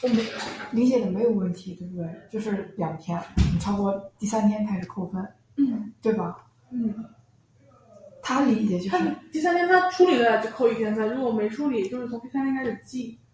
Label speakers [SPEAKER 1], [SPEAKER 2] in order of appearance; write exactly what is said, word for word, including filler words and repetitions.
[SPEAKER 1] 我没理解的没有问题，对不对？就是两天，你超过第三天开始扣分，
[SPEAKER 2] 嗯，
[SPEAKER 1] 对吧？
[SPEAKER 2] 嗯，
[SPEAKER 1] 他理解就是
[SPEAKER 2] 他第三天他处理了就扣一天分，如果没处理，就是从第三天开始记。